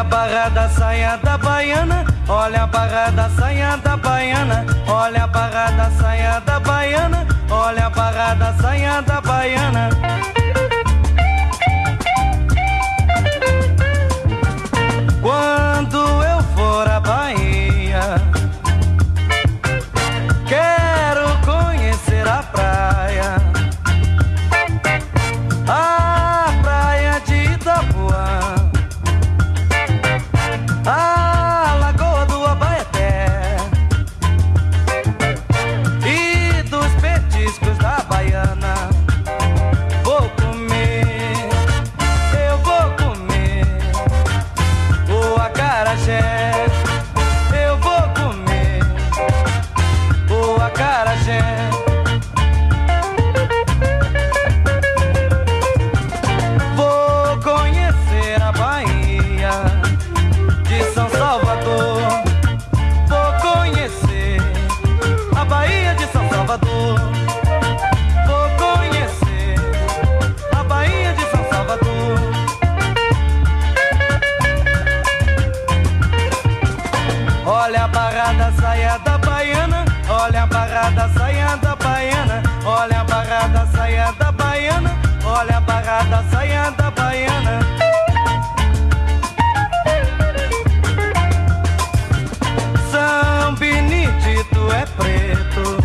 a barra da saia da baiana, olha a barra da saia da baiana, olha a barra da saia da baiana, olha a barra da saia da baiana. Quando eu for à Bahia, quero conhecer a praia, a praia de Itapuã, a Lagoa do Abaeté e dos petiscos da Baiana. Vou comer, eu vou comer o acarajé, eu vou comer o acarajé. Vou conhecer a Bahia de São Salvador, vou conhecer a Bahia de São Salvador, vou conhecer a Bahia de São Salvador. Olha a barra da saia da baiana, olha a barra da saia da baiana, olha a barra da saia da baiana, olha a barra da saia da baiana. São Benedito é preto,